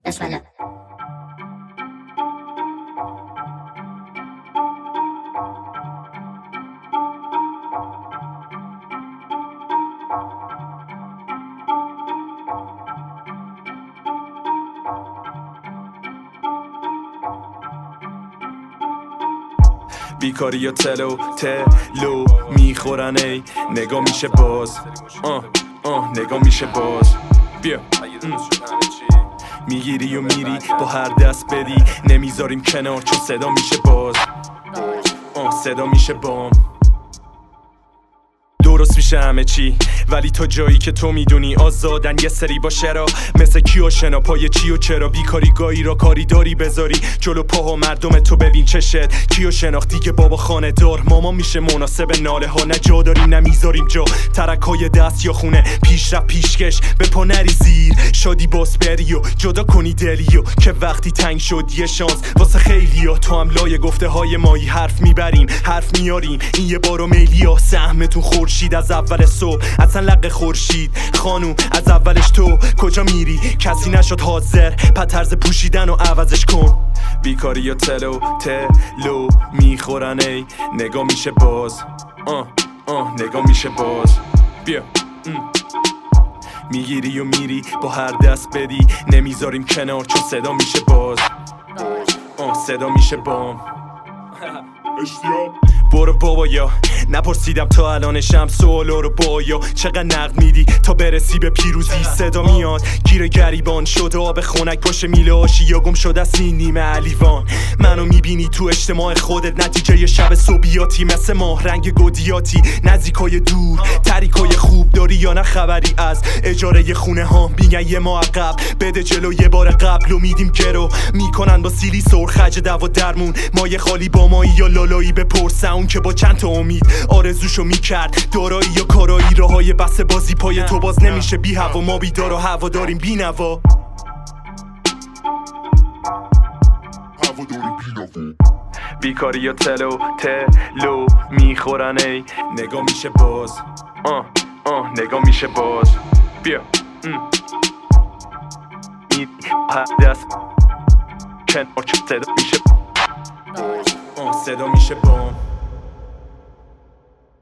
بسم بیکاری و تلو میخورن ای نگاه میشه باز نگاه میشه باز بیا میگیری و میری با هر دست بدی نمیذاریم کنار چون صدا میشه باز صدا میشه بام درست میشه همه چی ولی تا جایی که تو میدونی آزادن یه سری باشه را مثل کیوشنا پای چی و چرا بیکاری گاهی را کاری داری بذاری جلو پاها مردم تو ببین چشت کیو شناختی که بابا خانه دار ماما میشه مناسب ناله ها نه جا داریم نه میذاریم جا ترکای دست یا خونه پیش رفت پیشکش به پا نری زیر شادی باس بری و جدا کنی دلیو که وقتی تنگ شد یه شانس واسه خیلیا تو هم لای گفته های مایی حرف میبریم حرف میاریم این یه بارو میلیا سهمتون خورشید از اول صبح اصلا لق خورشید خانوم از اولش تو کجا میری کسی نشد حاضر پترز پوشیدن و عوضش کن بیکاری و تلو میخورن ای نگاه میشه باز نگاه میشه باز بیا میگیری و میری با هر دست بدی نمیذاریم کنار چون صدا میشه باز صدا میشه بام برو بابا یا نپرسیدم تا الانشم سوالا رو بایا چقدر نقد میدی تا برسی به پیروزی صدا میاد گیر گریبان شده آب خنک پاش میله آشی یا گم شده است این نیمه علیوان منو میبینی تو اجتماع خودت نتیجه یه شب صبحیاتی مثل ماه رنگ گودیاتی نزدیکای دور تریکای خوب داری یا نه خبری از اجاره ی خونه ها میگن یه ماه عقب بده جلو یه بار قبل و میدیم گرو میکنن با سیلی سرخج دوا درمون مایه خالی با مایی یا لالایی بپرسه اون که با چند تا امید آرزوشو میکرد دارایی یا کارایی راهای بس بازی پای تو باز نمیشه بی هوا ما بیدار و هوا داریم بی نوا بیکاری یا تلو میخورن ای نگاه میشه باز نگاه میشه باز بیا دست کنار صدا میشه صدا میشه بام